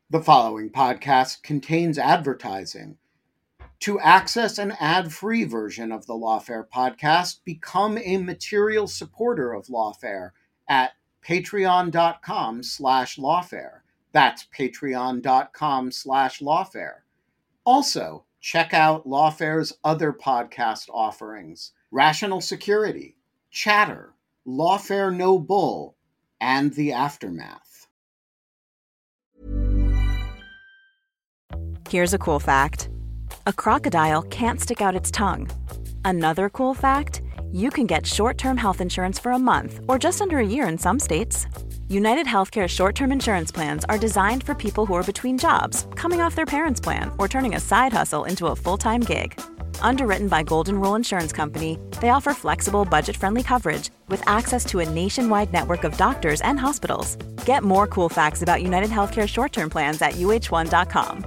The following podcast contains advertising. To access an ad-free version of the Lawfare podcast, become a material supporter of Lawfare at patreon.com/lawfare. That's patreon.com/lawfare. Also, check out Lawfare's other podcast offerings: Rational Security, Chatter, Lawfare No Bull, and The Aftermath. Here's a cool fact. A crocodile can't stick out its tongue. Another cool fact, you can get short-term health insurance for a month or just under a year in some states. United Healthcare short-term insurance plans are designed for people who are between jobs, coming off their parents' plan, or turning a side hustle into a full-time gig. Underwritten by Golden Rule Insurance Company, they offer flexible, budget-friendly coverage with access to a nationwide network of doctors and hospitals. Get more cool facts about United Healthcare short-term plans at uh1.com.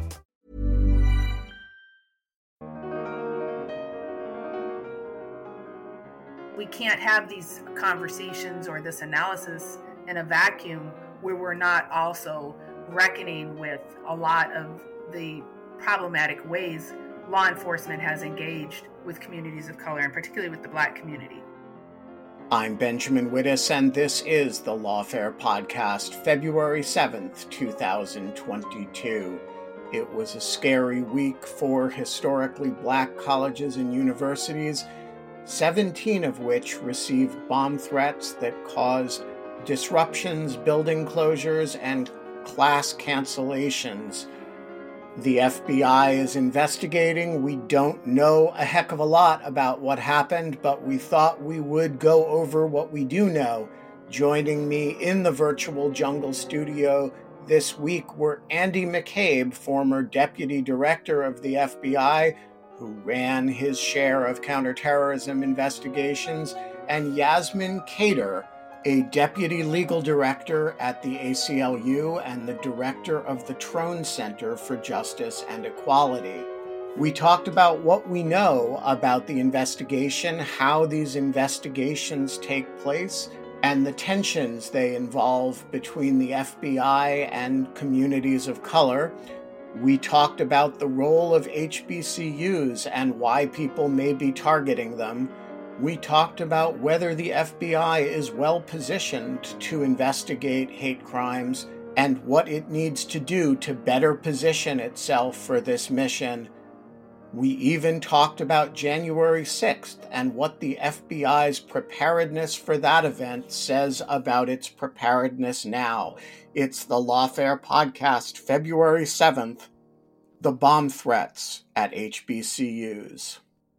We can't have these conversations or this analysis in a vacuum where we're not also reckoning with a lot of the problematic ways law enforcement has engaged with communities of color, and particularly with the Black community. I'm Benjamin Wittes, and this is the Lawfare Podcast, February 7th, 2022. It was a scary week for historically Black colleges and universities, 17 of which received bomb threats that caused disruptions, building closures, and class cancellations. The FBI is investigating. We don't know a heck of a lot about what happened, but we thought we would go over what we do know. Joining me in the virtual Jungle studio this week were Andy McCabe, former deputy director of the FBI, who ran his share of counterterrorism investigations, and Yasmin Khader, a deputy legal director at the ACLU and the director of the Trone Center for Justice and Equality. We talked about what we know about the investigation, how these investigations take place, and the tensions they involve between the FBI and communities of color. We talked about the role of HBCUs and why people may be targeting them. We talked about whether the FBI is well positioned to investigate hate crimes and what it needs to do to better position itself for this mission. We even talked about January 6th and what the FBI's preparedness for that event says about its preparedness now. It's the Lawfare Podcast, February 7th, the bomb threats at HBCUs.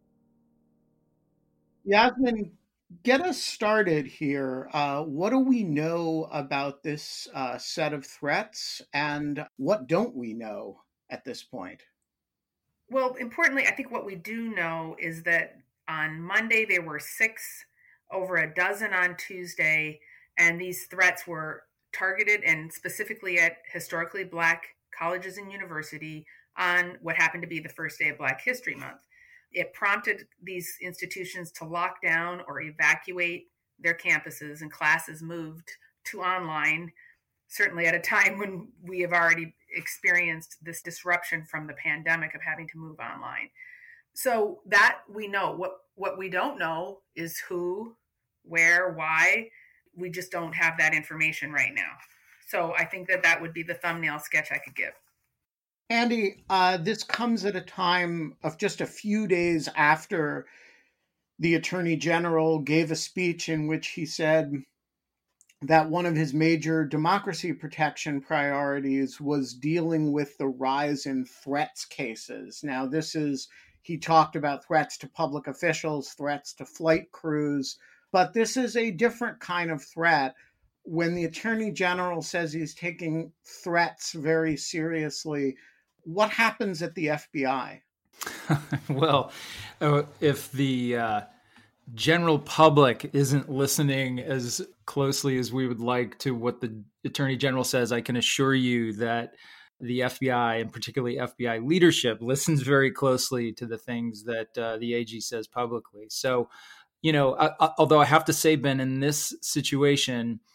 Yasmin, get us started here. What do we know about this set of threats, and what don't we know at this point? Well, importantly, I think what we do know is that on Monday there were 6, over a dozen on Tuesday, and these threats were targeted and specifically at historically Black colleges and universities on what happened to be the first day of Black History Month. It prompted these institutions to lock down or evacuate their campuses, and classes moved to online, certainly at a time when we have already experienced this disruption from the pandemic of having to move online. So that we know. What we don't know is who, where, why. We just don't have that information right now. So I think that would be the thumbnail sketch I could give. Andy, this comes at a time of just a few days after the Attorney General gave a speech in which he said that one of his major democracy protection priorities was dealing with the rise in threats cases. Now, he talked about threats to public officials, threats to flight crews, but this is a different kind of threat. When the Attorney General says he's taking threats very seriously, what happens at the FBI? Well, if the general public isn't listening as closely as we would like to what the Attorney General says, I can assure you that the FBI, and particularly FBI leadership, listens very closely to the things that the AG says publicly. So, although I have to say, Ben, in this situation,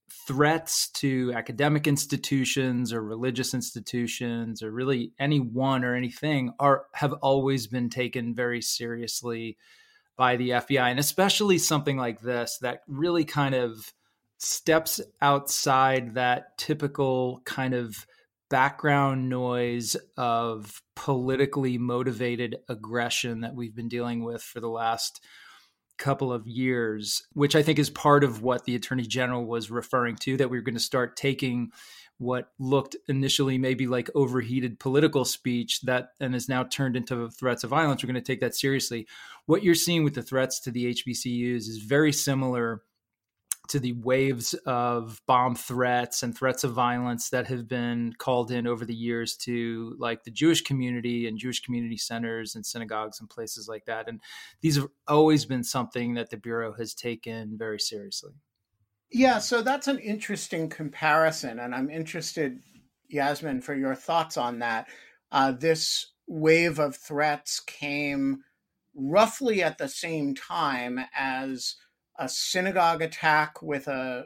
threats to academic institutions or religious institutions or really anyone or anything have always been taken very seriously by the FBI, and especially something like this that really kind of steps outside that typical kind of background noise of politically motivated aggression that we've been dealing with for the last couple of years, which I think is part of what the Attorney General was referring to, that we were going to start taking what looked initially maybe like overheated political speech that and is now turned into threats of violence. We're going to take that seriously. What you're seeing with the threats to the HBCUs is very similar to the waves of bomb threats and threats of violence that have been called in over the years to like the Jewish community and Jewish community centers and synagogues and places like that. And these have always been something that the Bureau has taken very seriously. Yeah, so that's an interesting comparison. And I'm interested, Yasmin, for your thoughts on that. This wave of threats came roughly at the same time as a synagogue attack with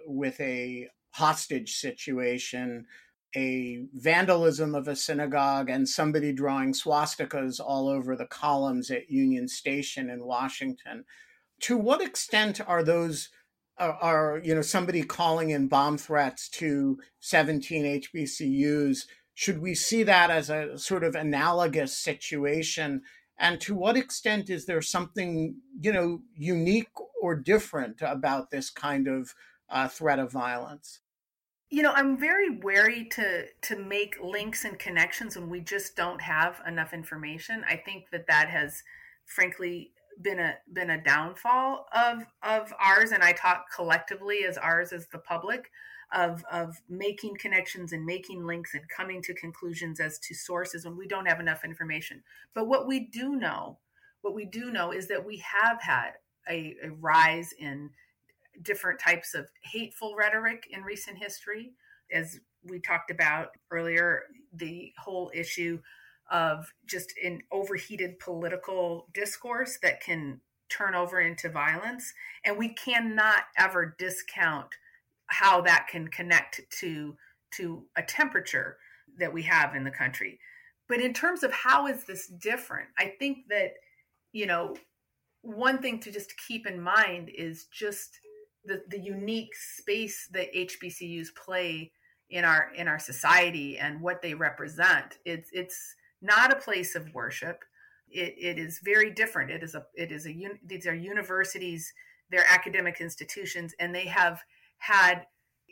a hostage situation, a vandalism of a synagogue, and somebody drawing swastikas all over the columns at Union Station in Washington. To what extent are those somebody calling in bomb threats to 17 HBCUs? Should we see that as a sort of analogous situation? And to what extent is there something, unique or different about this kind of threat of violence? I'm very wary to make links and connections when we just don't have enough information. I think that has, frankly, been a downfall of ours, and I talk collectively as ours as the public, of making connections and making links and coming to conclusions as to sources when we don't have enough information. But what we do know is that we have had a rise in different types of hateful rhetoric in recent history. As we talked about earlier, the whole issue of just an overheated political discourse that can turn over into violence. And we cannot ever discount how that can connect to a temperature that we have in the country. But in terms of how is this different, I think that, one thing to just keep in mind is just the unique space that HBCUs play in our society and what they represent. It's not a place of worship. It is very different. These are universities, they're academic institutions, and they have had,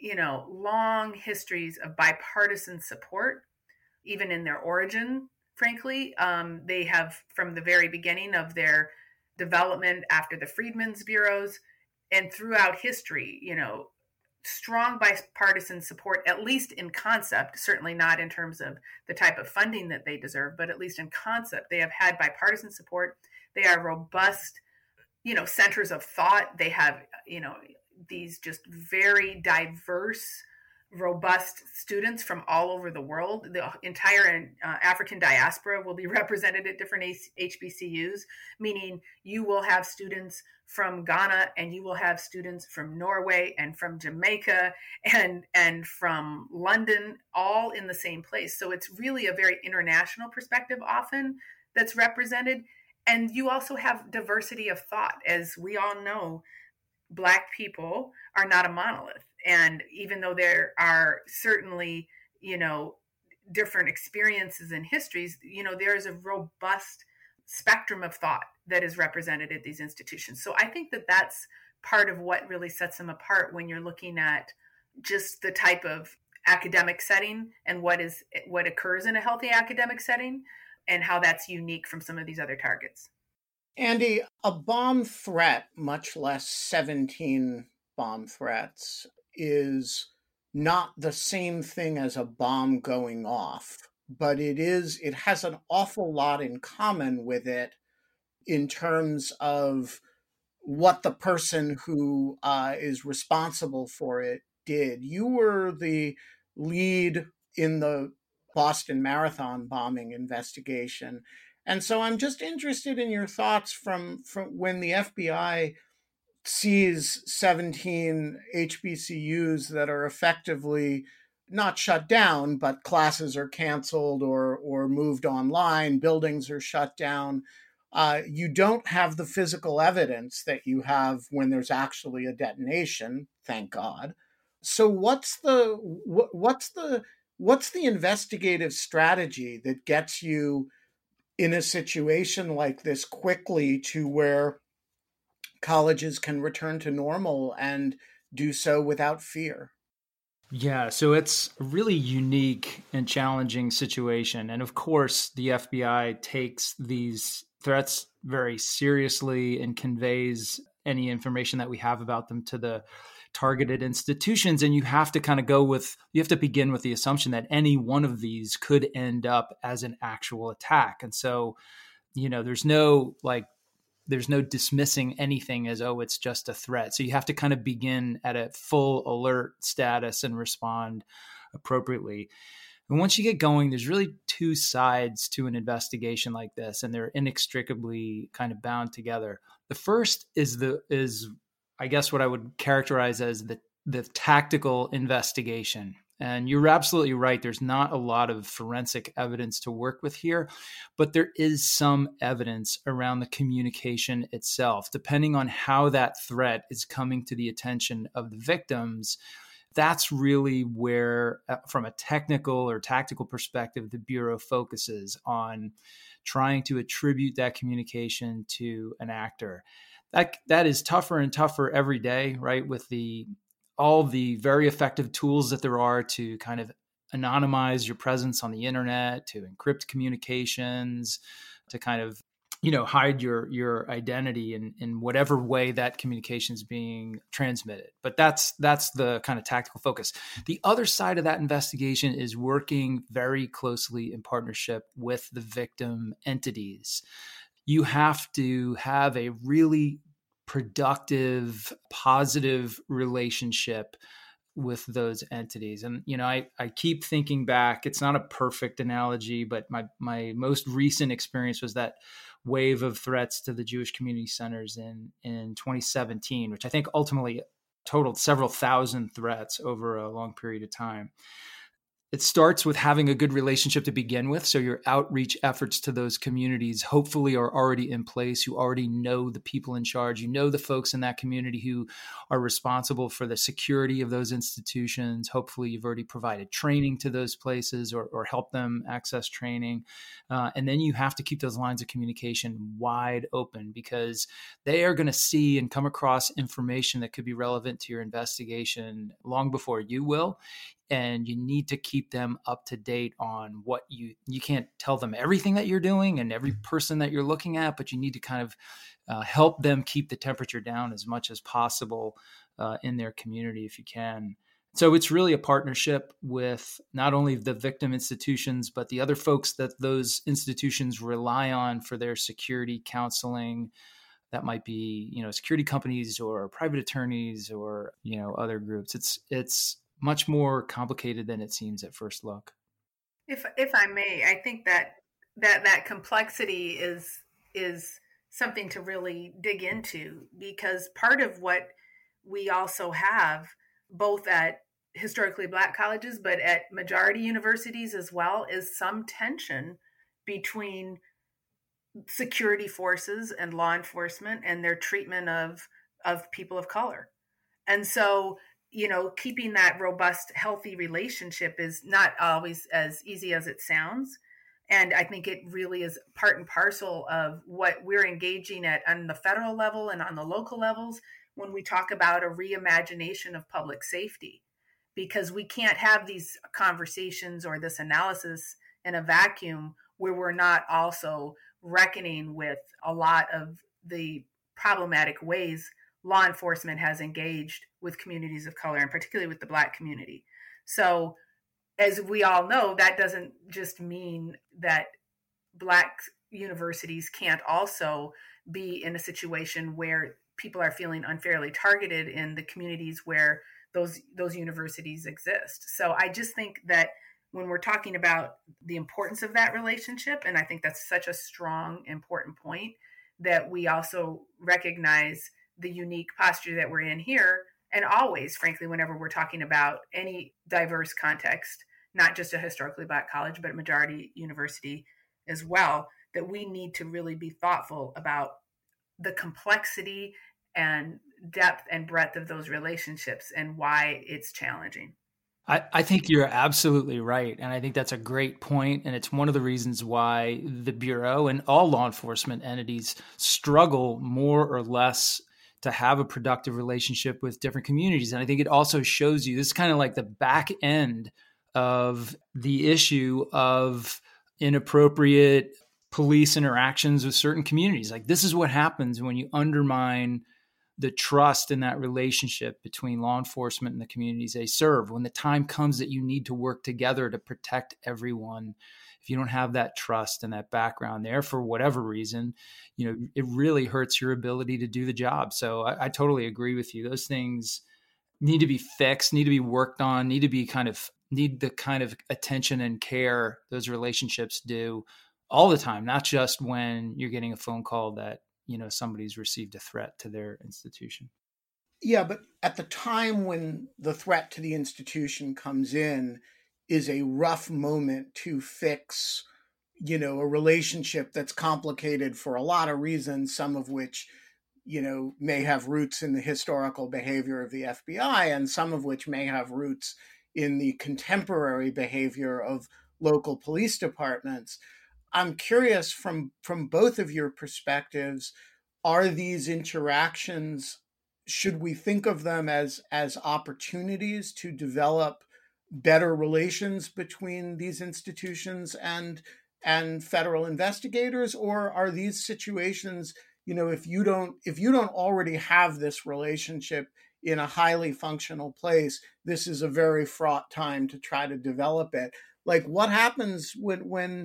long histories of bipartisan support, even in their origin, frankly. They have, from the very beginning of their development after the Freedmen's Bureaus and throughout history, strong bipartisan support, at least in concept, certainly not in terms of the type of funding that they deserve, but at least in concept, they have had bipartisan support. They are robust, centers of thought. They have, these just very diverse, robust students from all over the world. The entire African diaspora will be represented at different HBCUs, meaning you will have students from Ghana and you will have students from Norway and from Jamaica and from London, all in the same place. So it's really a very international perspective often that's represented. And you also have diversity of thought. As we all know, Black people are not a monolith. And even though there are certainly, different experiences and histories, there is a robust spectrum of thought that is represented at these institutions. So I think that that's part of what really sets them apart when you're looking at just the type of academic setting and what occurs in a healthy academic setting and how that's unique from some of these other targets. Andy, a bomb threat, much less 17 bomb threats, is not the same thing as a bomb going off, but it has an awful lot in common with it in terms of what the person who is responsible for it did. You were the lead in the Boston Marathon bombing investigation. And so I'm just interested in your thoughts from when the FBI sees 17 HBCUs that are effectively not shut down, but classes are canceled or moved online, buildings are shut down. You don't have the physical evidence that you have when there's actually a detonation, thank God. So what's the investigative strategy that gets you in a situation like this quickly to where colleges can return to normal and do so without fear? Yeah, so it's a really unique and challenging situation. And of course, the FBI takes these threats very seriously and conveys any information that we have about them to the targeted institutions. And you have to you have to begin with the assumption that any one of these could end up as an actual attack. And so, there's no dismissing anything as, oh, it's just a threat. So you have to kind of begin at a full alert status and respond appropriately. And once you get going, there's really two sides to an investigation like this, and they're inextricably kind of bound together. The first is I guess what I would characterize as the tactical investigation. And you're absolutely right. There's not a lot of forensic evidence to work with here, but there is some evidence around the communication itself. Depending on how that threat is coming to the attention of the victims, that's really where, from a technical or tactical perspective, the Bureau focuses on trying to attribute that communication to an actor. That is tougher and tougher every day, right? With all the very effective tools that there are to kind of anonymize your presence on the internet, to encrypt communications, to kind of, hide your identity in whatever way that communication is being transmitted. But that's the kind of tactical focus. The other side of that investigation is working very closely in partnership with the victim entities. You have to have a really productive, positive relationship with those entities. And, I keep thinking back, it's not a perfect analogy, but my most recent experience was that wave of threats to the Jewish community centers in 2017, which I think ultimately totaled several thousand threats over a long period of time. It starts with having a good relationship to begin with. So your outreach efforts to those communities hopefully are already in place. You already know the people in charge. You know the folks in that community who are responsible for the security of those institutions. Hopefully you've already provided training to those places or helped them access training. And then you have to keep those lines of communication wide open, because they are going to see and come across information that could be relevant to your investigation long before you will. And you need to keep them up to date on what you can't tell them everything that you're doing and every person that you're looking at, but you need to kind of help them keep the temperature down as much as possible in their community if you can. So it's really a partnership with not only the victim institutions, but the other folks that those institutions rely on for their security counseling. That might be, security companies or private attorneys or, other groups. It's much more complicated than it seems at first look. If I may, I think that complexity is something to really dig into, because part of what we also have, both at historically Black colleges, but at majority universities as well, is some tension between security forces and law enforcement and their treatment of people of color. And so, keeping that robust, healthy relationship is not always as easy as it sounds. And I think it really is part and parcel of what we're engaging at on the federal level and on the local levels when we talk about a reimagination of public safety, because we can't have these conversations or this analysis in a vacuum where we're not also reckoning with a lot of the problematic ways law enforcement has engaged with communities of color, and particularly with the Black community. So, as we all know, that doesn't just mean that Black universities can't also be in a situation where people are feeling unfairly targeted in the communities where those universities exist. So I just think that when we're talking about the importance of that relationship, and I think that's such a strong, important point, that we also recognize the unique posture that we're in here, and always, frankly, whenever we're talking about any diverse context, not just a historically Black college, but a majority university as well, that we need to really be thoughtful about the complexity and depth and breadth of those relationships and why it's challenging. I think you're absolutely right. And I think that's a great point. And it's one of the reasons why the Bureau and all law enforcement entities struggle more or less to have a productive relationship with different communities. And I think it also shows you, this is kind of like the back end of the issue of inappropriate police interactions with certain communities. Like, this is what happens when you undermine the trust in that relationship between law enforcement and the communities they serve. When the time comes that you need to work together to protect everyone, if you don't have that trust and that background there for whatever reason, it really hurts your ability to do the job. So I totally agree with you. Those things need to be fixed, need to be worked on, need the kind of attention and care those relationships do all the time, not just when you're getting a phone call that somebody's received a threat to their institution. Yeah, but at the time when the threat to the institution comes in is a rough moment to fix, a relationship that's complicated for a lot of reasons, some of which, may have roots in the historical behavior of the FBI, and some of which may have roots in the contemporary behavior of local police departments. I'm curious from both of your perspectives, are these interactions, should we think of them as opportunities to develop better relations between these institutions and federal investigators? Or are these situations, if you don't already have this relationship in a highly functional place, this is a very fraught time to try to develop it? Like, what happens when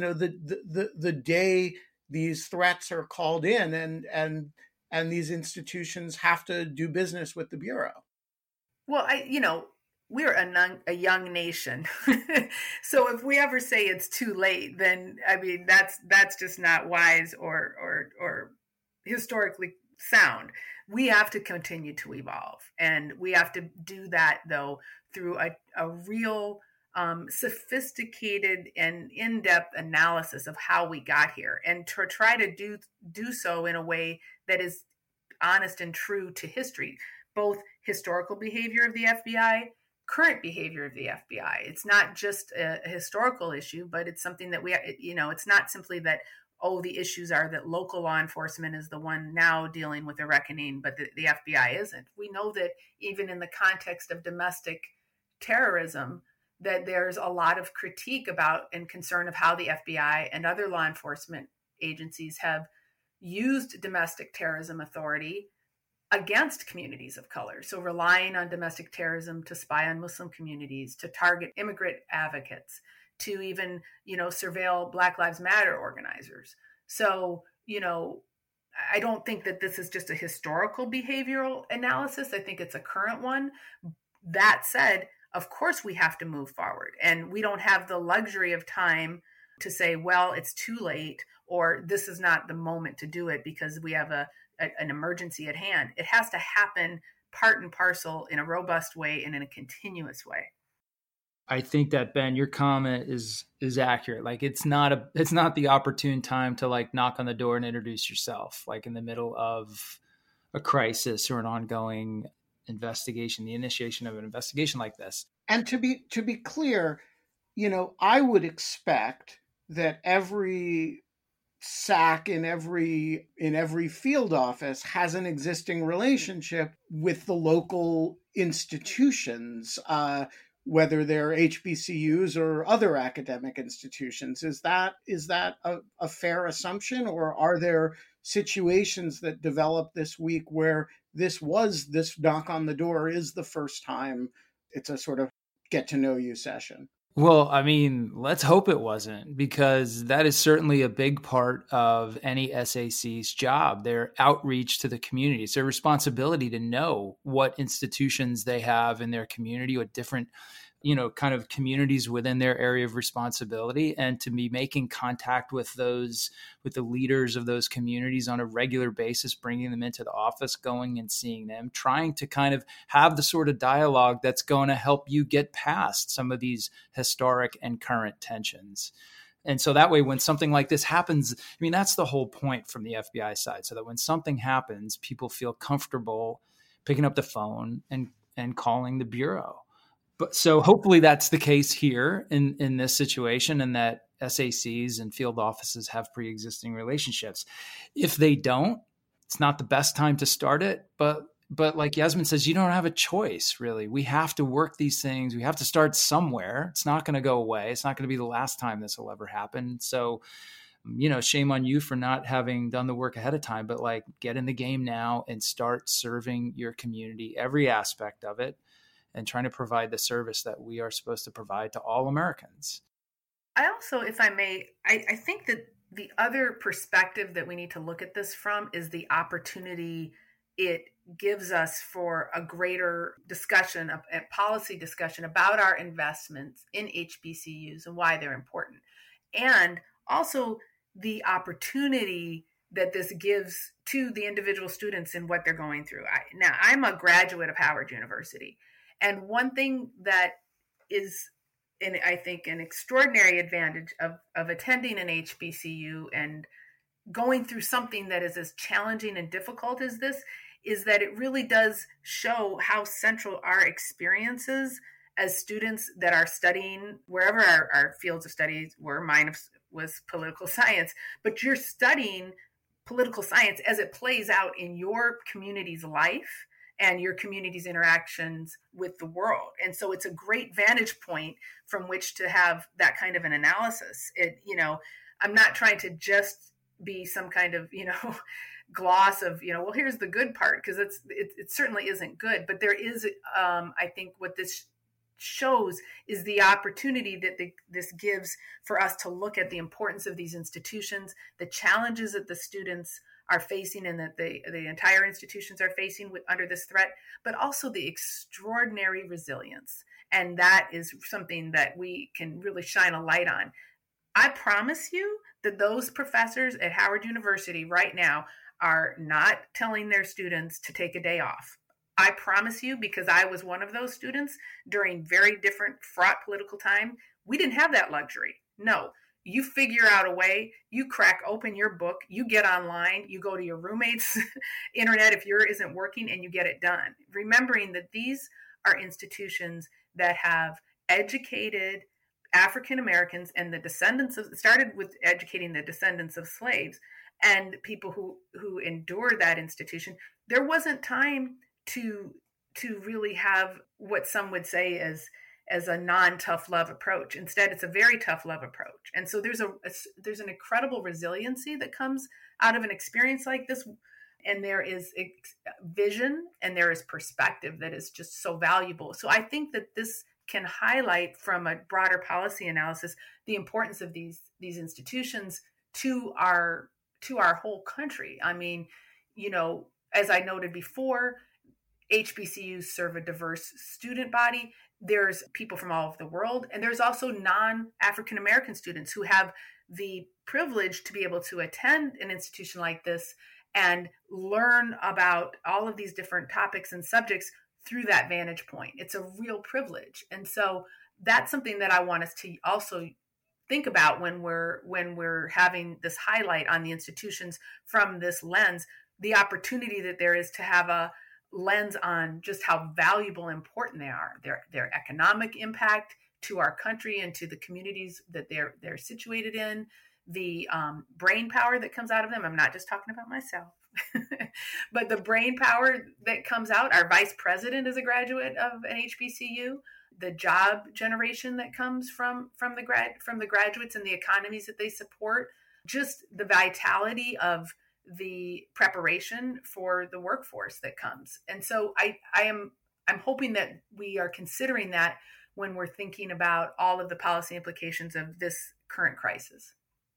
the day these threats are called in and these institutions have to do business with the Bureau? Well, we're a young nation. So if we ever say it's too late, then that's just not wise or historically sound. We have to continue to evolve, and we have to do that though through a real sophisticated and in-depth analysis of how we got here, and to try to do so in a way that is honest and true to history, both historical behavior of the FBI, current behavior of the FBI. It's not just a historical issue, but it's something that it's not simply that, the issues are that local law enforcement is the one now dealing with the reckoning, but the FBI isn't. We know that even in the context of domestic terrorism, that there's a lot of critique about and concern of how the FBI and other law enforcement agencies have used domestic terrorism authority against communities of color. So relying on domestic terrorism to spy on Muslim communities, to target immigrant advocates, to even, surveil Black Lives Matter organizers. So, I don't think that this is just a historical behavioral analysis. I think it's a current one. That said, of course, we have to move forward, and we don't have the luxury of time to say, well, it's too late, or this is not the moment to do it because we have an emergency at hand. It has to happen part and parcel in a robust way and in a continuous way. I think that, Ben, your comment is accurate. Like, it's not the opportune time to like knock on the door and introduce yourself, like in the middle of a crisis or an ongoing investigation, the initiation of an investigation like this. And to be clear, I would expect that every SAC in every field office has an existing relationship with the local institutions, whether they're HBCUs or other academic institutions. Is that a fair assumption, or are there situations that developed this week where this knock on the door is the first time it's a sort of get to know you session? Well, let's hope it wasn't, because that is certainly a big part of any SAC's job, their outreach to the community. It's their responsibility to know what institutions they have in their community, what different kind of communities within their area of responsibility, and to be making contact with the leaders of those communities on a regular basis, bringing them into the office, going and seeing them, trying to kind of have the sort of dialogue that's going to help you get past some of these historic and current tensions. And so that way, when something like this happens, I mean, that's the whole point from the FBI side, so that when something happens, people feel comfortable picking up the phone and calling the Bureau. But so hopefully that's the case here in this situation, and that SACs and field offices have pre-existing relationships. If they don't, it's not the best time to start it, but like Yasmin says, you don't have a choice, really. We have to work these things. We have to start somewhere. It's not going to go away. It's not going to be the last time this will ever happen. So, shame on you for not having done the work ahead of time, but like, get in the game now and start serving your community, every aspect of it, and trying to provide the service that we are supposed to provide to all Americans. I also, if I may, I think that the other perspective that we need to look at this from is the opportunity it gives us for a greater discussion, a policy discussion about our investments in HBCUs and why they're important. And also the opportunity that this gives to the individual students in what they're going through. Now, I'm a graduate of Howard University. And one thing that is, I think, an extraordinary advantage of attending an HBCU and going through something that is as challenging and difficult as this is that it really does show how central our experiences as students that are studying wherever our fields of studies were. Mine was political science, but you're studying political science as it plays out in your community's life and your community's interactions with the world. And so it's a great vantage point from which to have that kind of an analysis. I'm not trying to just be some kind of, gloss of, well, here's the good part, because it certainly isn't good. But there is, I think what this shows is the opportunity that this gives for us to look at the importance of these institutions, the challenges that the students are facing and that the entire institutions are facing under this threat, but also the extraordinary resilience. And that is something that we can really shine a light on. I promise you that those professors at Howard University right now are not telling their students to take a day off. I promise you, because I was one of those students during very different fraught political time, we didn't have that luxury. No, you figure out a way, you crack open your book, you get online, you go to your roommate's internet if yours isn't working, and you get it done. Remembering that these are institutions that have educated African Americans and the descendants of, started with educating the descendants of slaves and people who endured that institution. There wasn't time to really have what some would say as a non-tough love approach. Instead, it's a very tough love approach. And so there's an incredible resiliency that comes out of an experience like this. And there is vision and there is perspective that is just so valuable. So I think that this can highlight from a broader policy analysis the importance of these institutions to our whole country. I mean, as I noted before, HBCUs serve a diverse student body. There's people from all over the world, and there's also non-African American students who have the privilege to be able to attend an institution like this and learn about all of these different topics and subjects through that vantage point. It's a real privilege. And so that's something that I want us to also think about when we're having this highlight on the institutions from this lens, the opportunity that there is to have a lens on just how valuable and important they are, their economic impact to our country and to the communities that they're situated in, the brain power that comes out of them. I'm not just talking about myself, but the brain power that comes out. Our vice president is a graduate of an HBCU. The job generation that comes from the graduates and the economies that they support, just the vitality of the preparation for the workforce that comes. And so I'm hoping that we are considering that when we're thinking about all of the policy implications of this current crisis.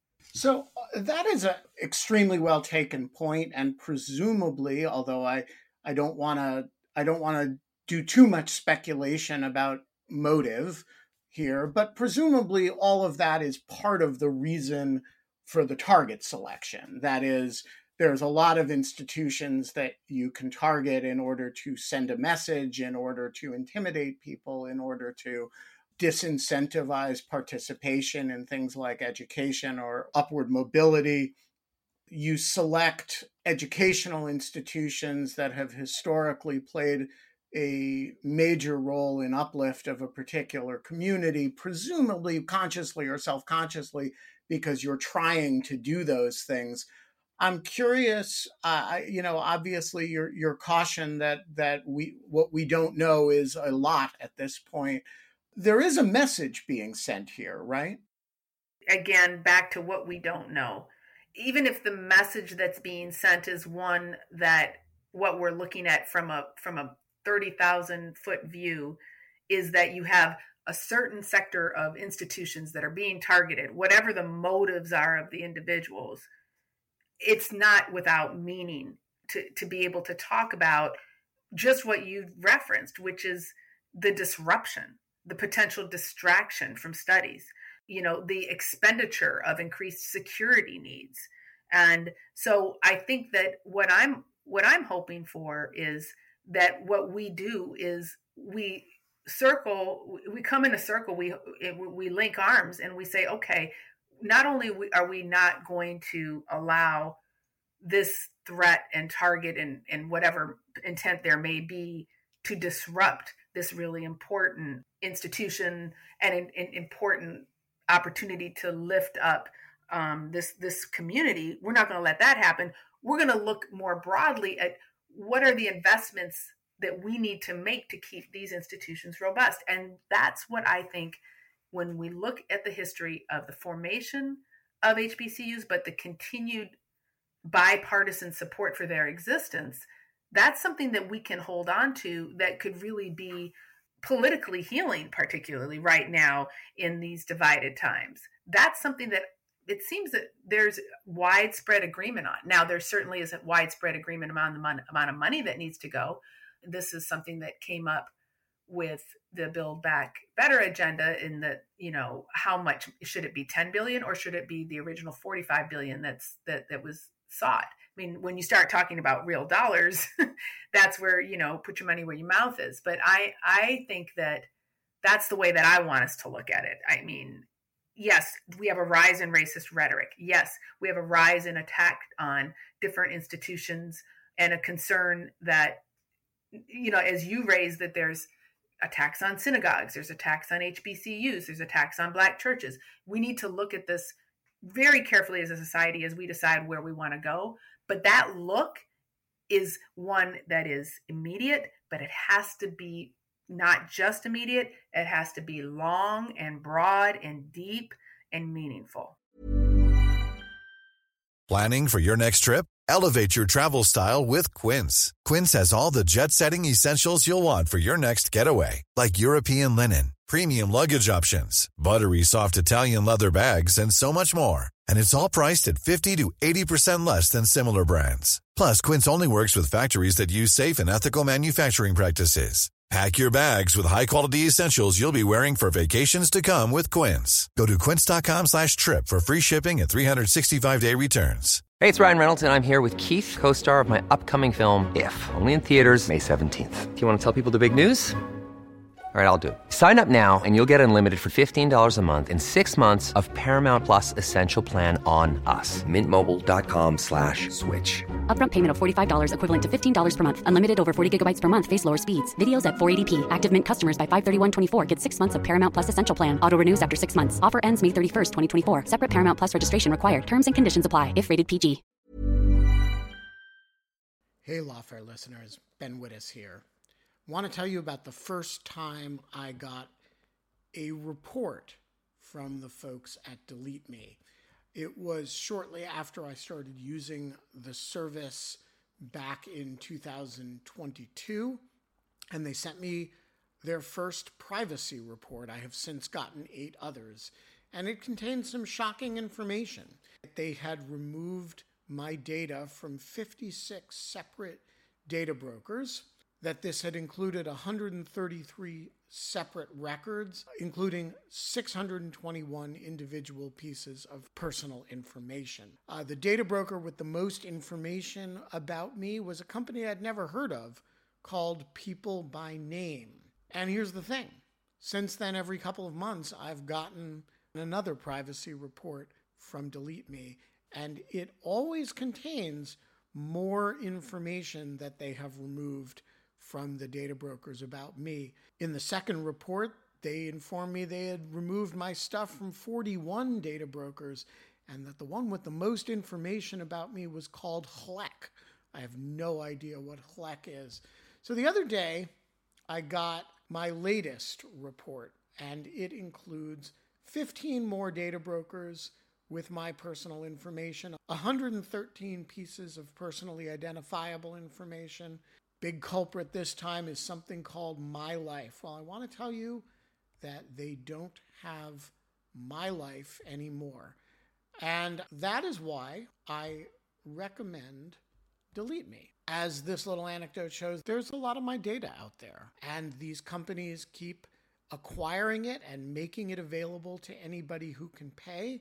So that is an extremely well taken point, and presumably, although I don't want to do too much speculation about motive here, but presumably all of that is part of the reason for the target selection. That is, there's a lot of institutions that you can target in order to send a message, in order to intimidate people, in order to disincentivize participation in things like education or upward mobility. You select educational institutions that have historically played a major role in uplift of a particular community, presumably consciously or self-consciously, because you're trying to do those things. I'm curious, obviously your caution that what we don't know is a lot at this point. There is a message being sent here, right? Again, back to what we don't know. Even if the message that's being sent is one that what we're looking at from a 30,000 foot view is that you have a certain sector of institutions that are being targeted, whatever the motives are of the individuals, it's not without meaning to be able to talk about just what you referenced, which is the disruption, the potential distraction from studies, the expenditure of increased security needs. And so I think that what I'm hoping for is that what we do is we come in a circle, we link arms and we say, okay, not only are we not going to allow this threat and target and whatever intent there may be to disrupt this really important institution and an important opportunity to lift up this community. We're not going to let that happen. We're going to look more broadly at what are the investments that we need to make to keep these institutions robust. And that's what I think when we look at the history of the formation of HBCUs, but the continued bipartisan support for their existence, that's something that we can hold on to that could really be politically healing, particularly right now in these divided times. That's something that it seems that there's widespread agreement on. Now, there certainly isn't widespread agreement on the amount of money that needs to go. This is something that came up with the Build Back Better agenda in that, how much should it be, 10 billion or should it be the original 45 billion that was sought? I mean, when you start talking about real dollars, that's where, put your money where your mouth is. But I think that that's the way that I want us to look at it. I mean, yes, we have a rise in racist rhetoric. Yes, we have a rise in attack on different institutions and a concern that, as you raised, that there's attacks on synagogues, there's attacks on HBCUs, there's attacks on Black churches. We need to look at this very carefully as a society as we decide where we want to go. But that look is one that is immediate, but it has to be not just immediate. It has to be long and broad and deep and meaningful. Planning for your next trip? Elevate your travel style with Quince. Quince has all the jet-setting essentials you'll want for your next getaway, like European linen, premium luggage options, buttery soft Italian leather bags, and so much more. And it's all priced at 50 to 80% less than similar brands. Plus, Quince only works with factories that use safe and ethical manufacturing practices. Pack your bags with high-quality essentials you'll be wearing for vacations to come with Quince. Go to quince.com/trip for free shipping and 365-day returns. Hey, it's Ryan Reynolds, and I'm here with Keith, co-star of my upcoming film, If, only in theaters May 17th. Do you want to tell people the big news? All right, I'll do it. Sign up now and you'll get unlimited for $15 a month and 6 months of Paramount Plus Essential Plan on us. MintMobile.com/switch. Upfront payment of $45 equivalent to $15 per month. Unlimited over 40 gigabytes per month. Face lower speeds. Videos at 480p. Active Mint customers by 531.24 get 6 months of Paramount Plus Essential Plan. Auto renews after 6 months. Offer ends May 31st, 2024. Separate Paramount Plus registration required. Terms and conditions apply if rated PG. Hey, Lawfare listeners. Ben Wittes here. Want to tell you about the first time I got a report from the folks at Delete Me. It was shortly after I started using the service back in 2022, and they sent me their first privacy report. I have since gotten 8 others, and it contained some shocking information. They had removed my data from 56 separate data brokers, that this had included 133 separate records, including 621 individual pieces of personal information. The data broker with the most information about me was a company I'd never heard of called People by Name. And here's the thing. Since then, every couple of months, I've gotten another privacy report from Delete Me, and it always contains more information that they have removed from the data brokers about me. In the second report, they informed me they had removed my stuff from 41 data brokers, and that the one with the most information about me was called HLEC. I have no idea what HLEC is. So the other day, I got my latest report, and it includes 15 more data brokers with my personal information, 113 pieces of personally identifiable information. Big culprit this time is something called My Life. Well, I want to tell you that they don't have My Life anymore. And that is why I recommend Delete Me. As this little anecdote shows, there's a lot of my data out there, and these companies keep acquiring it and making it available to anybody who can pay.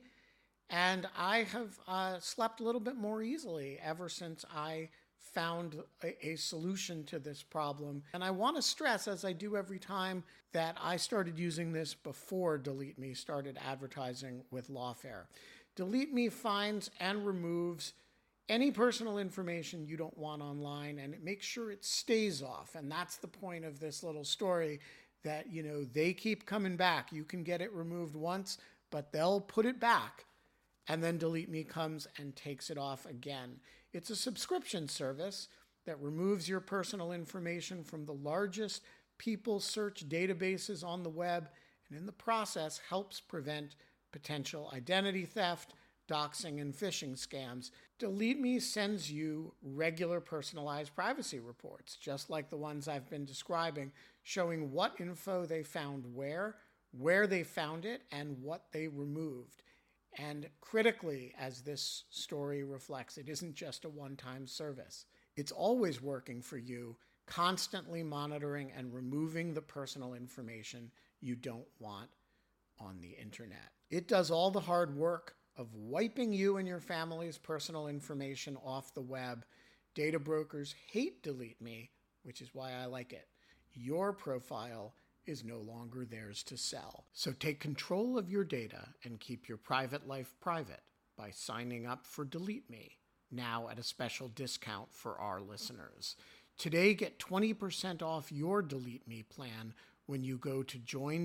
And I have slept a little bit more easily ever since I found a solution to this problem. And I want to stress, as I do every time, that I started using this before Delete Me started advertising with Lawfare. Delete Me finds and removes any personal information you don't want online, and it makes sure it stays off. And that's the point of this little story, that, you know, they keep coming back. You can get it removed once, but they'll put it back, and then Delete Me comes and takes it off again. It's a subscription service that removes your personal information from the largest people search databases on the web, and in the process helps prevent potential identity theft, doxing, and phishing scams. Delete Me sends you regular personalized privacy reports, just like the ones I've been describing, showing what info they found where they found it, and what they removed. And critically, as this story reflects, it isn't just a one-time service. It's always working for you, constantly monitoring and removing the personal information you don't want on the internet. It does all the hard work of wiping you and your family's personal information off the web. Data brokers hate Delete Me, which is why I like it. Your profile is no longer theirs to sell. So take control of your data and keep your private life private by signing up for Delete Me, now at a special discount for our listeners. Today, get 20% off your Delete Me plan when you go to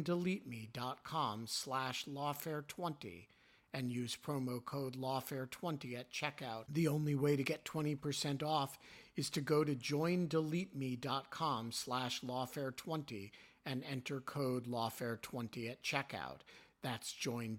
joindeleteme.com/lawfare20 and use promo code lawfare20 at checkout. The only way to get 20% off is to go to joindeleteme.com/lawfare20 and enter code lawfare20 at checkout. That's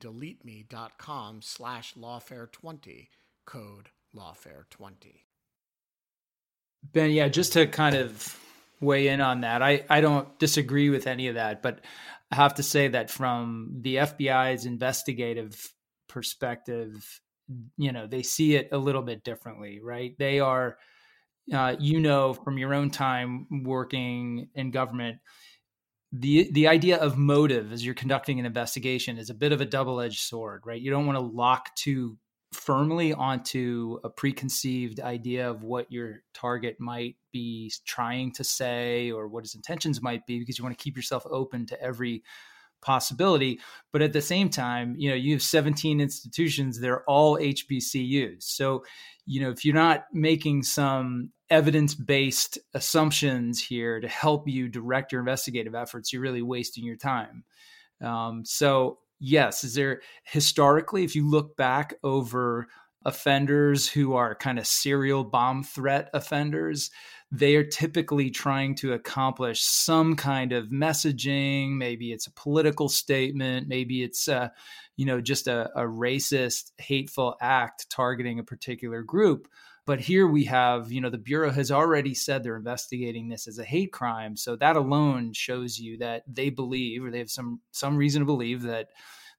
joindeleteme.com/lawfare20, code lawfare20. Ben, yeah, just to kind of weigh in on that, I don't disagree with any of that, but I have to say that from the FBI's investigative perspective, you know, they see it a little bit differently, right? They are, you know, from your own time working in government, the idea of motive as you're conducting an investigation is a bit of a double-edged sword, right? You don't want to lock too firmly onto a preconceived idea of what your target might be trying to say or what his intentions might be, because you want to keep yourself open to every possibility. But at the same time, you know, you have 17 institutions, they're all HBCUs. So, you know, if you're not making some evidence-based assumptions here to help you direct your investigative efforts, you're really wasting your time. So yes, is there historically, if you look back over offenders who are kind of serial bomb threat offenders, they are typically trying to accomplish some kind of messaging. Maybe it's a political statement. Maybe it's, you know, just a racist, hateful act targeting a particular group. But here we have, you know, the Bureau has already said they're investigating this as a hate crime. So that alone shows you that they believe, or they have some reason to believe, that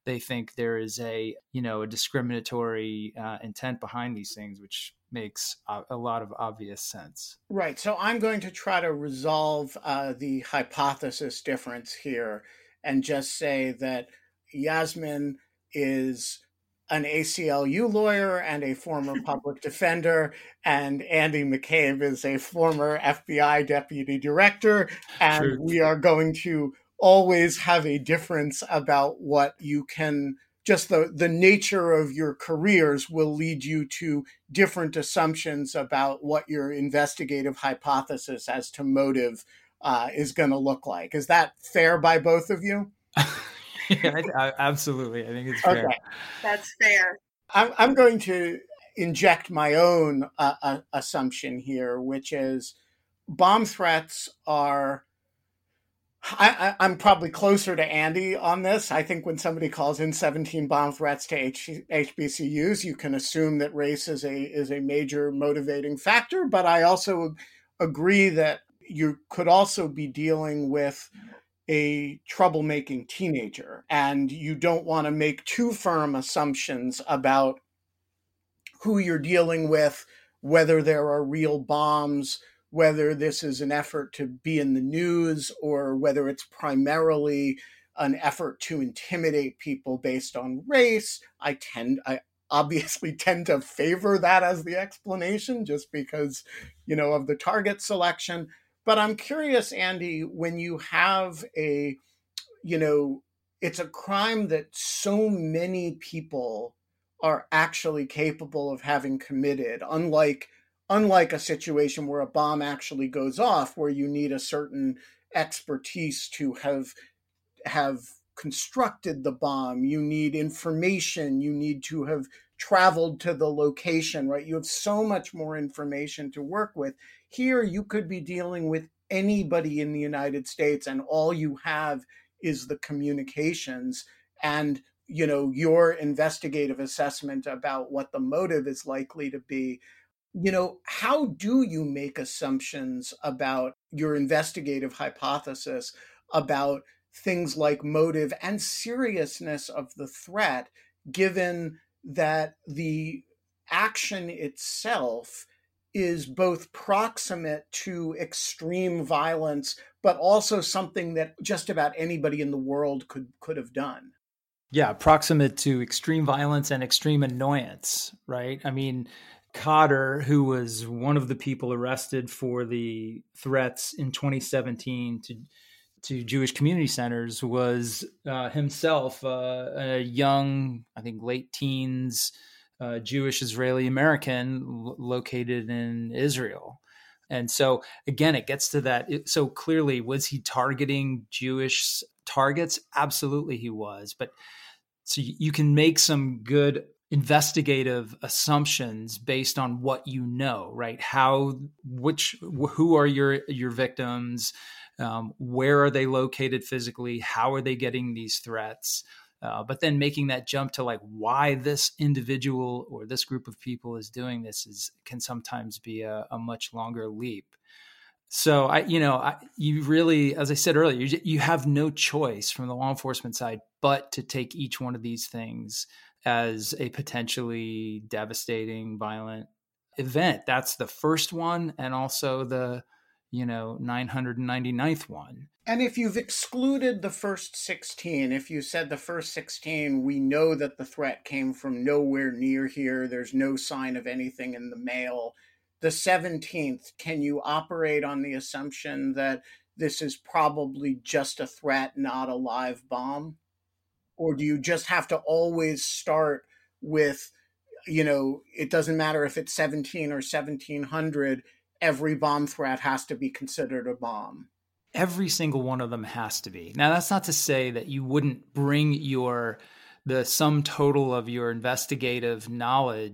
they think there is a discriminatory intent behind these things, which makes a lot of obvious sense. Right. So I'm going to try to resolve the hypothesis difference here and just say that Yasmin is an ACLU lawyer and a former public defender, and Andy McCabe is a former FBI deputy director. And True. We are going to always have a difference about what you can, just the nature of your careers will lead you to different assumptions about what your investigative hypothesis as to motive is going to look like. Is that fair by both of you? Yeah, absolutely. I think it's fair. Okay. That's fair. I'm going to inject my own assumption here, which is bomb threats are, I'm probably closer to Andy on this. I think when somebody calls in 17 bomb threats to HBCUs, you can assume that race is a major motivating factor. But I also agree that you could also be dealing with a troublemaking teenager, and you don't want to make too firm assumptions about who you're dealing with, whether there are real bombs, whether this is an effort to be in the news, or whether it's primarily an effort to intimidate people based on race. I obviously tend to favor that as the explanation, just because, of the target selection. But I'm curious, Andy, when you have it's a crime that so many people are actually capable of having committed, unlike a situation where a bomb actually goes off, where you need a certain expertise to have constructed the bomb. You need information. You need to have traveled to the location, right? You have so much more information to work with. Here, you could be dealing with anybody in the United States, and all you have is the communications and, your investigative assessment about what the motive is likely to be. How do you make assumptions about your investigative hypothesis about things like motive and seriousness of the threat, given that the action itself is both proximate to extreme violence, but also something that just about anybody in the world could have done? Yeah, proximate to extreme violence and extreme annoyance, right? I mean, Khadr, who was one of the people arrested for the threats in 2017 to Jewish community centers, was himself a young, I think late teens, Jewish Israeli American located in Israel. And so again, it gets to that. So clearly, was he targeting Jewish targets? Absolutely he was. But so you can make some good investigative assumptions based on what you know, right? Who are your victims? Where are they located physically? How are they getting these threats? But then making that jump to like why this individual or this group of people is doing this can sometimes be a much longer leap. So you really, as I said earlier, you have no choice from the law enforcement side but to take each one of these things as a potentially devastating, violent event. That's the first one, and also the 999th one. And if you've excluded the first 16, if you said the first 16, we know that the threat came from nowhere near here, there's no sign of anything in the mail. The 17th, can you operate on the assumption that this is probably just a threat, not a live bomb? Or do you just have to always start with, it doesn't matter if it's 17 or 1700, every bomb threat has to be considered a bomb? Every single one of them has to be. Now, that's not to say that you wouldn't bring the sum total of your investigative knowledge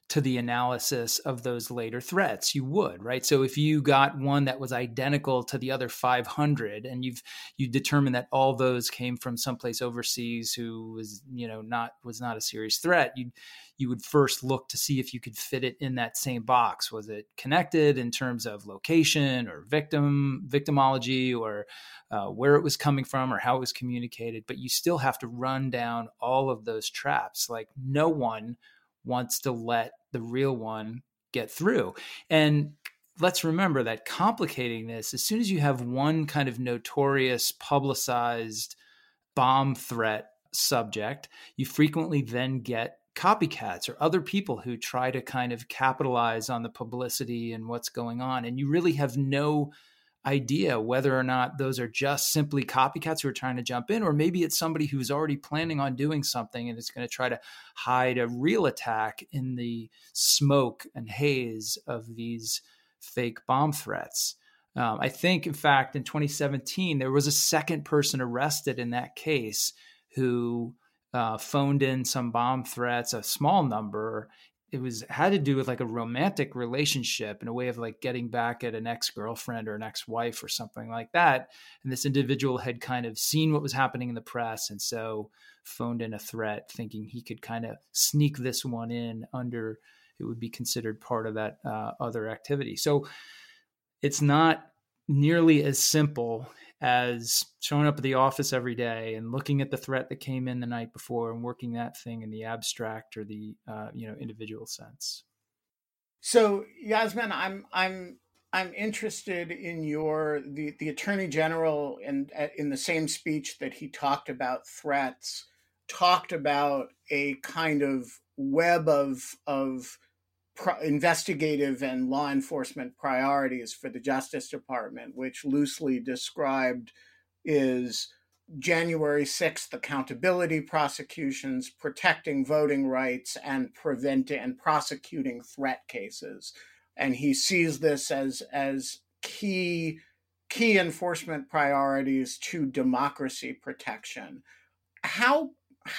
to the analysis of those later threats. You would, right? So if you got one that was identical to the other 500 and you determined that all those came from someplace overseas who was, not a serious threat, you would first look to see if you could fit it in that same box. Was it connected in terms of location or victimology or where it was coming from or how it was communicated? But you still have to run down all of those traps. Like no one wants to let the real one get through. And let's remember that complicating this, as soon as you have one kind of notorious publicized bomb threat subject, you frequently then get copycats or other people who try to kind of capitalize on the publicity and what's going on. And you really have no idea whether or not those are just simply copycats who are trying to jump in, or maybe it's somebody who's already planning on doing something and is going to try to hide a real attack in the smoke and haze of these fake bomb threats. I think, in fact, in 2017, there was a second person arrested in that case who phoned in some bomb threats, a small number. It had to do with like a romantic relationship and a way of like getting back at an ex-girlfriend or an ex-wife or something like that. And this individual had kind of seen what was happening in the press and so phoned in a threat thinking he could kind of sneak this one in under, it would be considered part of that other activity. So it's not nearly as simple as showing up at the office every day and looking at the threat that came in the night before and working that thing in the abstract or the individual sense. So Yasmin, I'm interested in the Attorney General and in the same speech that he talked about threats, talked about a kind of web of investigative and law enforcement priorities for the Justice Department, which loosely described is January 6th accountability prosecutions, protecting voting rights, and preventing and prosecuting threat cases. And he sees this as key enforcement priorities to democracy protection. How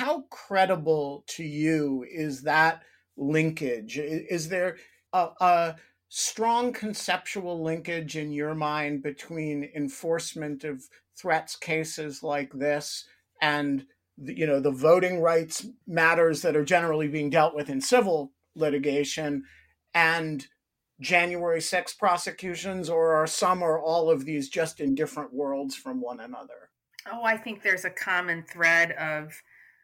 credible to you is that linkage? Is there a strong conceptual linkage in your mind between enforcement of threats cases like this and the voting rights matters that are generally being dealt with in civil litigation and January 6th prosecutions, or are some or all of these just in different worlds from one another? Oh, I think there's a common thread of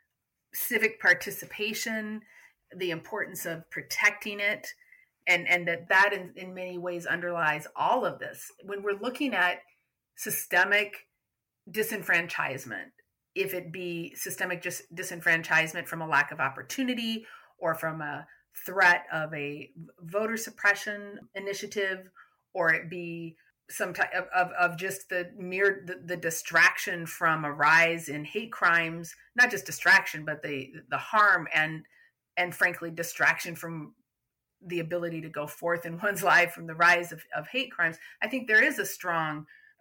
civic participation, the importance of protecting it, and that in many ways underlies all of this. When we're looking at systemic disenfranchisement, if it be systemic disenfranchisement from a lack of opportunity or from a threat of a voter suppression initiative, or it be some type of just the distraction from a rise in hate crimes, not just distraction, but the harm and frankly, distraction from the ability to go forth in one's life from the rise of hate crimes. I think there is a strong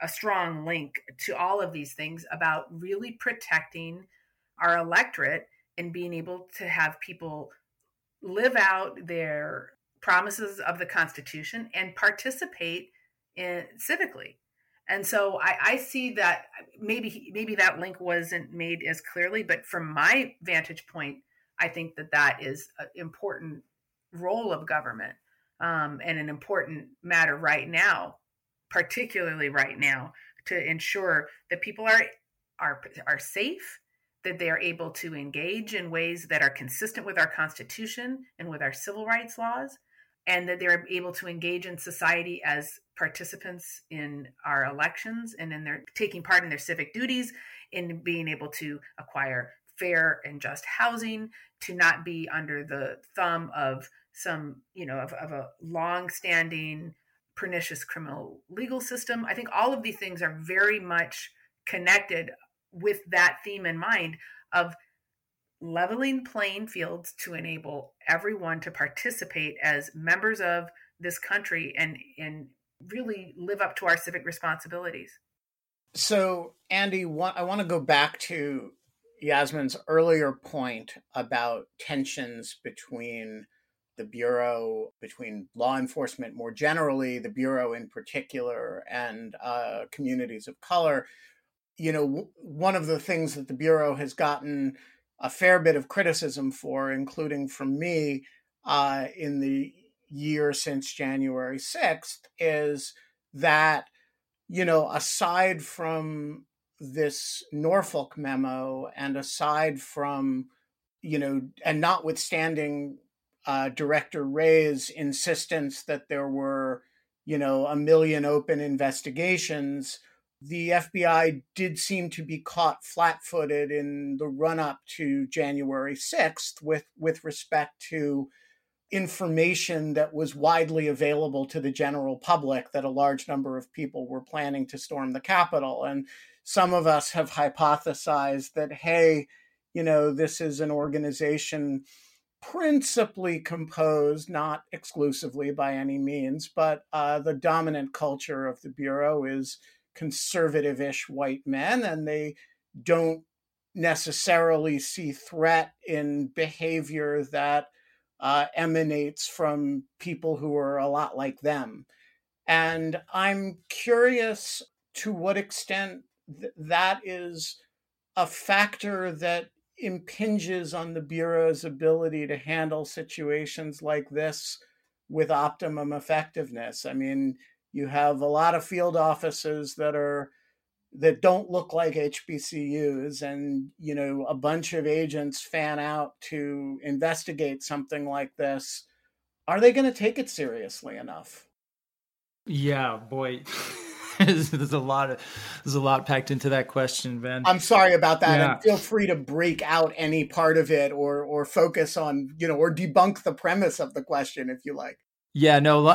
link to all of these things about really protecting our electorate and being able to have people live out their promises of the Constitution and participate civically. And so I see that maybe that link wasn't made as clearly, but from my vantage point, I think that is an important role of government and an important matter right now, particularly right now, to ensure that people are safe, that they are able to engage in ways that are consistent with our Constitution and with our civil rights laws, and that they're able to engage in society as participants in our elections and in their taking part in their civic duties, in being able to acquire fair and just housing, to not be under the thumb of some, of a long-standing pernicious criminal legal system. I think all of these things are very much connected with that theme in mind of leveling playing fields to enable everyone to participate as members of this country and really live up to our civic responsibilities. So, Andy, I want to go back to Yasmin's earlier point about tensions between the Bureau, between law enforcement more generally, the Bureau in particular, and communities of color. One of the things that the Bureau has gotten a fair bit of criticism for, including from me in the year since January 6th, is that, aside from this Norfolk memo and aside from, and notwithstanding Director Wray's insistence that there were, 1 million open investigations, the FBI did seem to be caught flat-footed in the run-up to January 6th with respect to information that was widely available to the general public, that a large number of people were planning to storm the Capitol. And some of us have hypothesized that, hey, this is an organization principally composed, not exclusively by any means, but the dominant culture of the Bureau is conservative-ish white men, and they don't necessarily see threat in behavior that emanates from people who are a lot like them. And I'm curious to what extent that is a factor that impinges on the Bureau's ability to handle situations like this with optimum effectiveness. I mean, you have a lot of field offices that don't look like HBCUs, and, a bunch of agents fan out to investigate something like this. Are they going to take it seriously enough? Yeah, boy. There's a lot packed into that question, Ben. I'm sorry about that. Yeah. And feel free to break out any part of it or focus on, or debunk the premise of the question if you like. Yeah, no,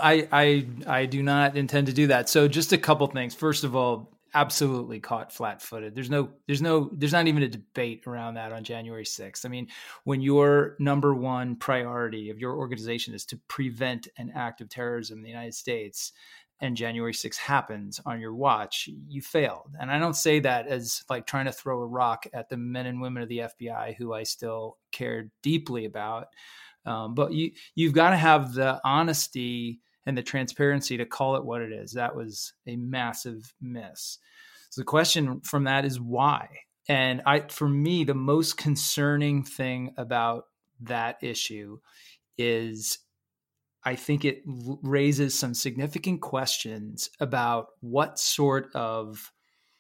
I do not intend to do that. So just a couple things. First of all, absolutely caught flat-footed. There's not even a debate around that on January 6th. I mean, when your number one priority of your organization is to prevent an act of terrorism in the United States, and January 6th happens on your watch, you failed. And I don't say that as like trying to throw a rock at the men and women of the FBI who I still care deeply about. But you've got to have the honesty and the transparency to call it what it is. That was a massive miss. So the question from that is why? And for me, the most concerning thing about that issue is I think it raises some significant questions about what sort of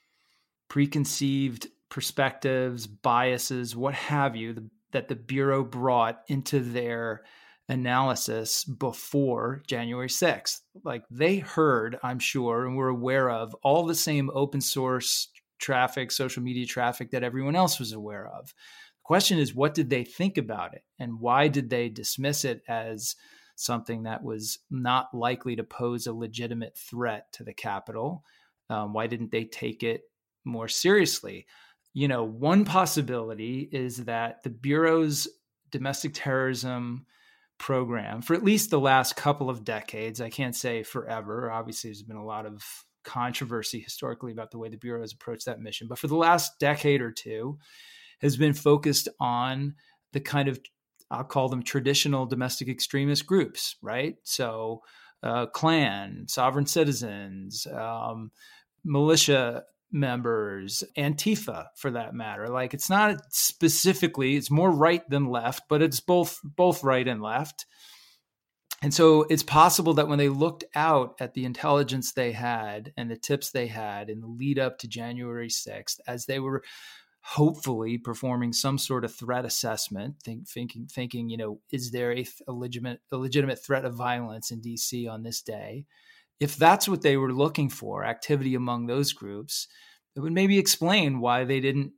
preconceived perspectives, biases, what have you, that the Bureau brought into their analysis before January 6th. Like they heard, I'm sure, and were aware of all the same open source traffic, social media traffic that everyone else was aware of. The question is, what did they think about it? And why did they dismiss it as something that was not likely to pose a legitimate threat to the Capitol? Why didn't they take it more seriously? One possibility is that the Bureau's domestic terrorism program, for at least the last couple of decades, I can't say forever, obviously there's been a lot of controversy historically about the way the Bureau has approached that mission, but for the last decade or two has been focused on the kind of, I'll call them traditional domestic extremist groups, right? So Klan, sovereign citizens, militia members, Antifa for that matter. Like it's not specifically, it's more right than left, but it's both right and left. And so it's possible that when they looked out at the intelligence they had and the tips they had in the lead up to January 6th, as they were hopefully performing some sort of threat assessment, thinking, is there a legitimate threat of violence in DC on this day? If that's what they were looking for, activity among those groups, it would maybe explain why they didn't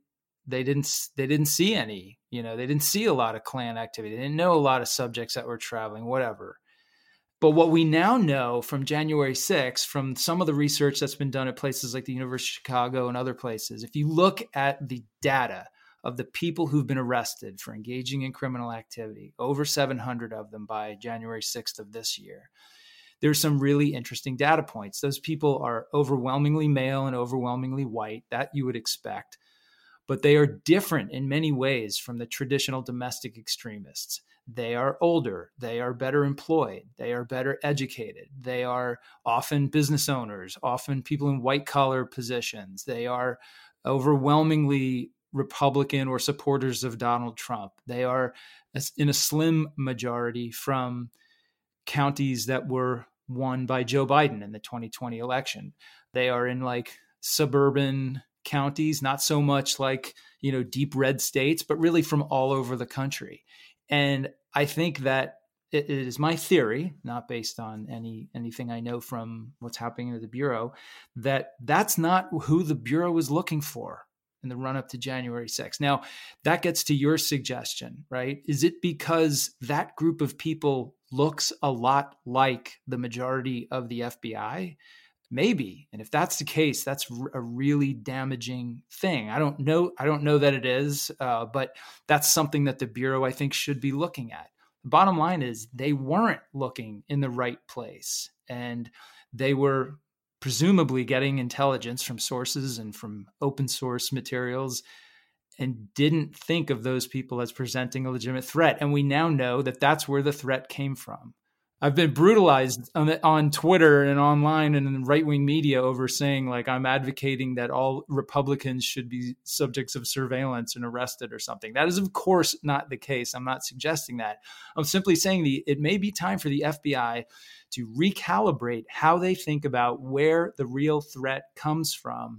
see any, they didn't see a lot of Klan activity. They didn't know a lot of subjects that were traveling, whatever. But what we now know from January 6th, from some of the research that's been done at places like the University of Chicago and other places, if you look at the data of the people who've been arrested for engaging in criminal activity, over 700 of them by January 6th of this year, there's some really interesting data points. Those people are overwhelmingly male and overwhelmingly white, that you would expect, but they are different in many ways from the traditional domestic extremists. They are older. They are better employed. They are better educated. They are often business owners, often people in white collar positions. They are overwhelmingly Republican or supporters of Donald Trump. They are in a slim majority from counties that were won by Joe Biden in the 2020 election. They are in like suburban counties, not so much like, deep red states, but really from all over the country. And I think that it is my theory, not based on anything I know from what's happening at the Bureau, that that's not who the Bureau was looking for in the run up to January 6th. Now, that gets to your suggestion, right? Is it because that group of people looks a lot like the majority of the FBI? Maybe. And if that's the case, that's a really damaging thing. I don't know that it is, but that's something that the Bureau, I think, should be looking at. The bottom line is they weren't looking in the right place, and they were presumably getting intelligence from sources and from open source materials and didn't think of those people as presenting a legitimate threat. And we now know that that's where the threat came from. I've been brutalized on Twitter and online and in right-wing media over saying like I'm advocating that all Republicans should be subjects of surveillance and arrested or something. That is, of course, not the case. I'm not suggesting that. I'm simply saying it may be time for the FBI to recalibrate how they think about where the real threat comes from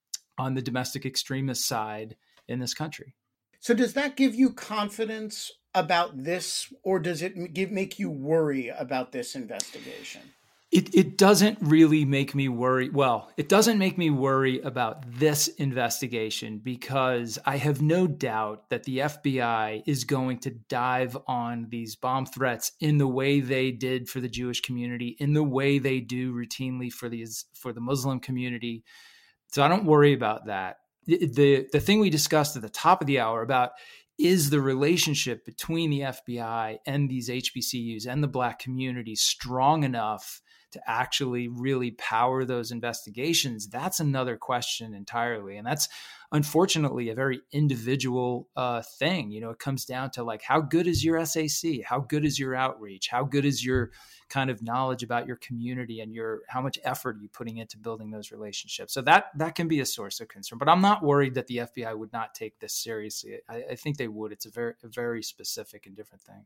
on the domestic extremist side in this country. So does that give you confidence about this, or does it make you worry about this investigation? It doesn't really make me worry. Well, it doesn't make me worry about this investigation because I have no doubt that the FBI is going to dive on these bomb threats in the way they did for the Jewish community, in the way they do routinely for the Muslim community. So I don't worry about that. The thing we discussed at the top of the hour about is the relationship between the FBI and these HBCUs and the Black community strong enough to actually really power those investigations? That's another question entirely. And that's unfortunately a very individual thing. It comes down to like, how good is your SAC? How good is your outreach? How good is your kind of knowledge about your community and how much effort are you putting into building those relationships? So that can be a source of concern, but I'm not worried that the FBI would not take this seriously. I think they would. It's a very specific and different thing.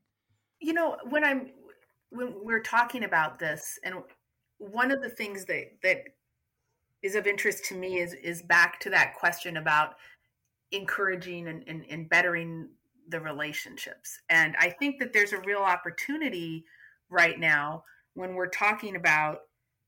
When we're talking about this, and one of the things that is of interest to me is back to that question about encouraging and bettering the relationships. And I think that there's a real opportunity right now when we're talking about,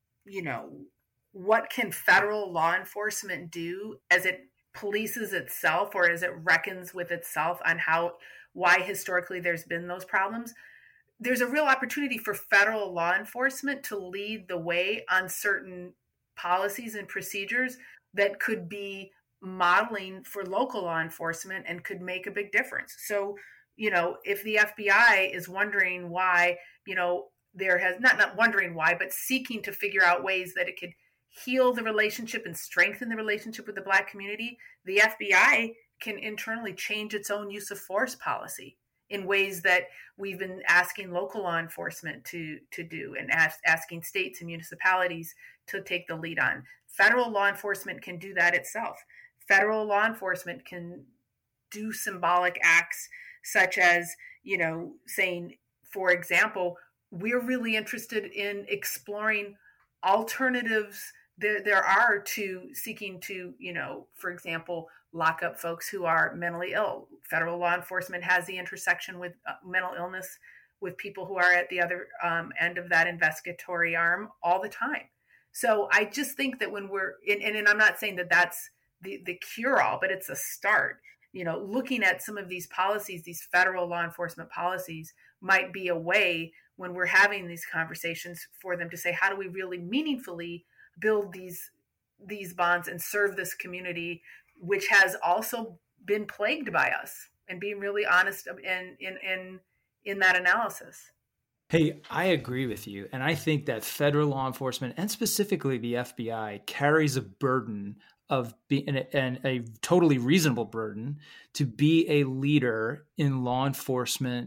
what can federal law enforcement do as it polices itself or as it reckons with itself on why historically there's been those problems. There's a real opportunity for federal law enforcement to lead the way on certain policies and procedures that could be modeling for local law enforcement and could make a big difference. So, if the FBI is wondering why, there has not wondering why, but seeking to figure out ways that it could heal the relationship and strengthen the relationship with the Black community, the FBI can internally change its own use of force policy in ways that we've been asking local law enforcement to do and asking states and municipalities to take the lead on. Federal law enforcement can do that itself. Federal law enforcement can do symbolic acts such as, saying, for example, we're really interested in exploring alternatives there are to seeking to, for example, lock up folks who are mentally ill. Federal law enforcement has the intersection with mental illness with people who are at the other end of that investigatory arm all the time. So I just think that when we're and I'm not saying that that's the cure-all, but it's a start. Looking at some of these policies, these federal law enforcement policies might be a way when we're having these conversations for them to say, how do we really meaningfully build these bonds and serve this community, which has also been plagued by us, and being really honest in that analysis. Hey, I agree with you. And I think that federal law enforcement, and specifically the FBI, carries a burden of being and a totally reasonable burden to be a leader in law enforcement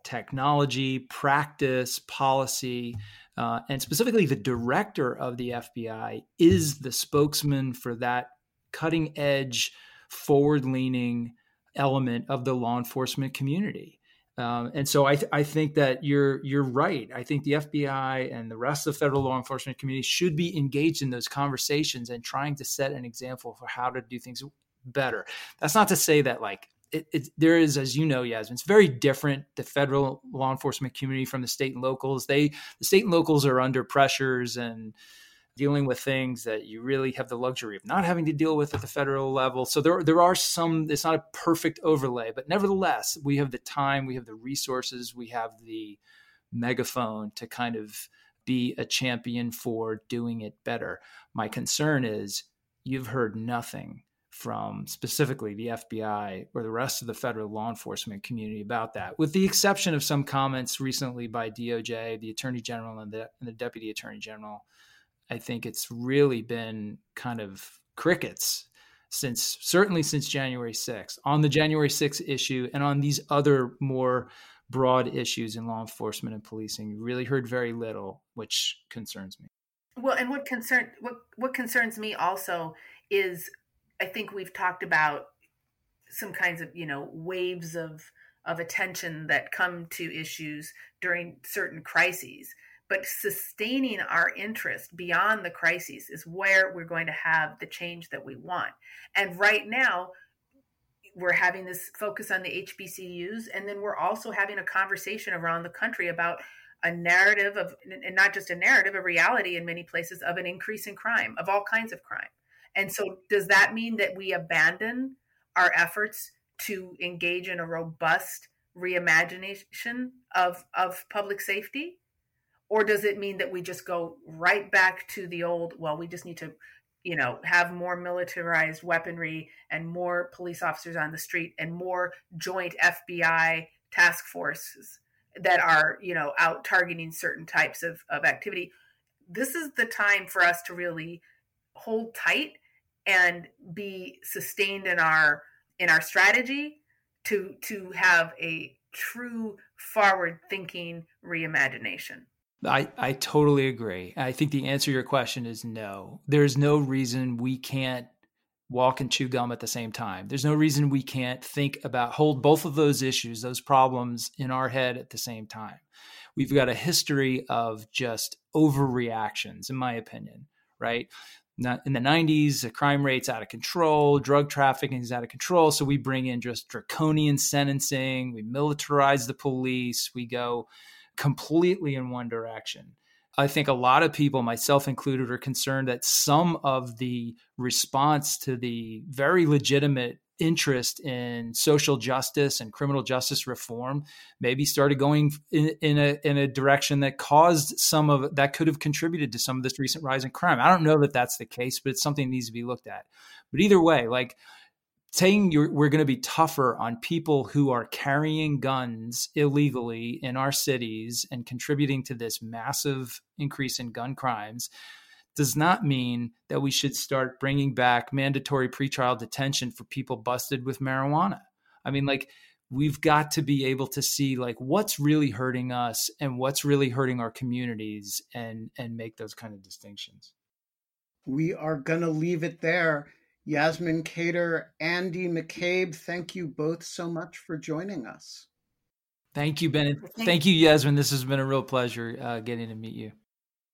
technology, practice, policy, and specifically the director of the FBI is the spokesman for that cutting edge, forward-leaning element of the law enforcement community. And so I think that you're right. I think the FBI and the rest of the federal law enforcement community should be engaged in those conversations and trying to set an example for how to do things better. That's not to say that there is, as you know, Yasmin, it's very different, the federal law enforcement community from the state and locals. The state and locals are under pressures and dealing with things that you really have the luxury of not having to deal with at the federal level. So there are some, it's not a perfect overlay, but nevertheless, we have the time, we have the resources, we have the megaphone to kind of be a champion for doing it better. My concern is you've heard nothing from specifically the FBI or the rest of the federal law enforcement community about that, with the exception of some comments recently by DOJ, the Attorney General, and the Deputy Attorney General. I think it's really been kind of crickets certainly since January 6th, on the January 6th issue and on these other more broad issues in law enforcement and policing. You really heard very little, which concerns me. Well, and what concerns me also is, I think we've talked about some kinds of, waves of attention that come to issues during certain crises. But sustaining our interest beyond the crises is where we're going to have the change that we want. And right now, we're having this focus on the HBCUs, and then we're also having a conversation around the country about a narrative of, and not just a narrative, a reality in many places of an increase in crime, of all kinds of crime. And so does that mean that we abandon our efforts to engage in a robust reimagination of public safety? Or does it mean that we just go right back to the old, well, we just need to, have more militarized weaponry and more police officers on the street and more joint FBI task forces that are, out targeting certain types of activity? This is the time for us to really hold tight and be sustained in our strategy to have a true forward-thinking reimagination. I totally agree. I think the answer to your question is no. There's no reason we can't walk and chew gum at the same time. There's no reason we can't hold both of those issues, those problems in our head at the same time. We've got a history of just overreactions, in my opinion, right? In the 90s, the crime rate's out of control, drug trafficking is out of control. So we bring in just draconian sentencing, we militarize the police, we go completely in one direction. I think a lot of people, myself included, are concerned that some of the response to the very legitimate interest in social justice and criminal justice reform maybe started going in a direction that caused that could have contributed to some of this recent rise in crime. I don't know that that's the case, but it's something that needs to be looked at. But either way, saying we're going to be tougher on people who are carrying guns illegally in our cities and contributing to this massive increase in gun crimes does not mean that we should start bringing back mandatory pretrial detention for people busted with marijuana. I mean, we've got to be able to see what's really hurting us and what's really hurting our communities and make those kind of distinctions. We are going to leave it there. Yasmin Khader, Andy McCabe, thank you both so much for joining us. Thank you, Ben. Thank you, Yasmin. This has been a real pleasure getting to meet you.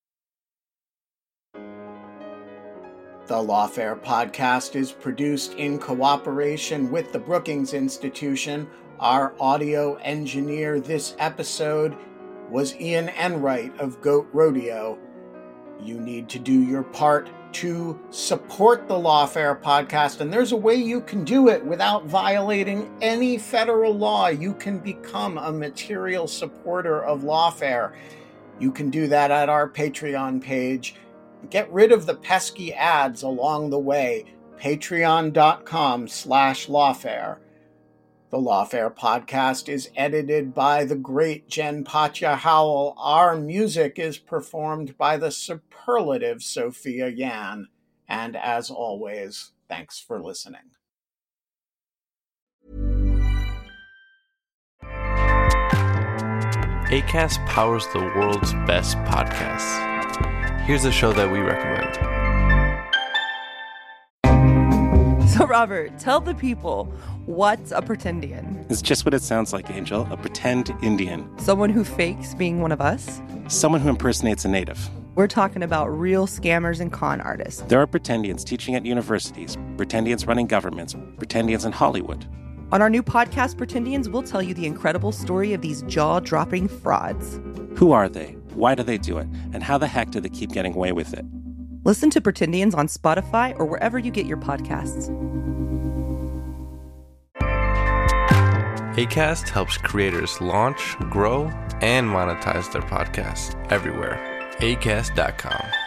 The Lawfare podcast is produced in cooperation with the Brookings Institution. Our audio engineer this episode was Ian Enright of Goat Rodeo. You need to do your part to support the Lawfare podcast, and there's a way you can do it without violating any federal law. You can become a material supporter of Lawfare. You can do that at our Patreon page. Get rid of the pesky ads along the way. Patreon.com/Lawfare. The Lawfare podcast is edited by the great Jen Patja Howell. Our music is performed by the superlative Sophia Yan. And as always, thanks for listening. Acast powers the world's best podcasts. Here's a show that we recommend. So, Robert, tell the people, what's a pretendian? It's just what it sounds like, Angel. A pretend Indian. Someone who fakes being one of us? Someone who impersonates a native. We're talking about real scammers and con artists. There are pretendians teaching at universities, pretendians running governments, pretendians in Hollywood. On our new podcast, Pretendians, we'll tell you the incredible story of these jaw-dropping frauds. Who are they? Why do they do it? And how the heck do they keep getting away with it? Listen to Pretendians on Spotify or wherever you get your podcasts. Acast helps creators launch, grow, and monetize their podcasts everywhere. Acast.com.